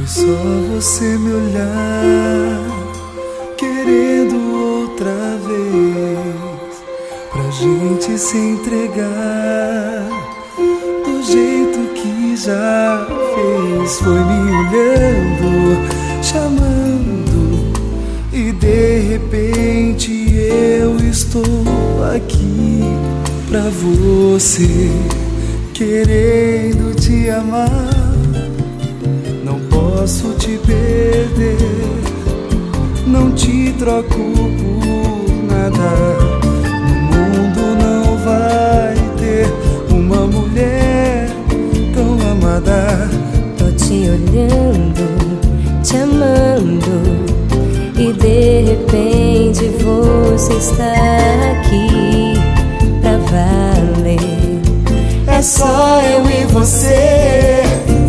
Só você me olhar, querendo outra vez, pra gente se entregar do jeito que já fez. Foi me olhando, chamando, e de repente eu estou aqui pra você, querendo te amar. Não posso te perder, não te troco por nada. No mundo não vai ter uma mulher tão amada. Tô te olhando, te amando, e de repente você está aqui pra valer. É só eu e você.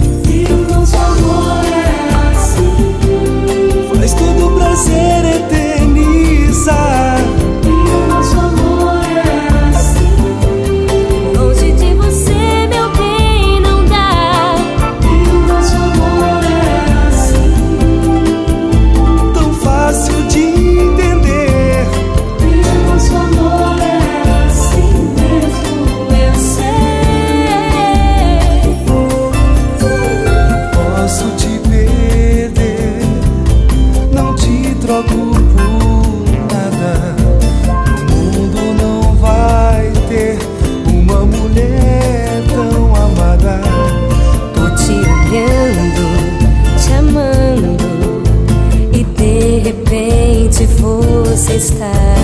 Faz todo prazer eternizar. E o nosso amor é assim. Longe de você, meu bem, não dá. E o nosso amor é assim. Tão fácil de entender. E o nosso amor é assim mesmo, eu sei. Posso te perder, não te troco por nada. No mundo não vai ter uma mulher tão amada. Tô te olhando, te amando, e de repente você está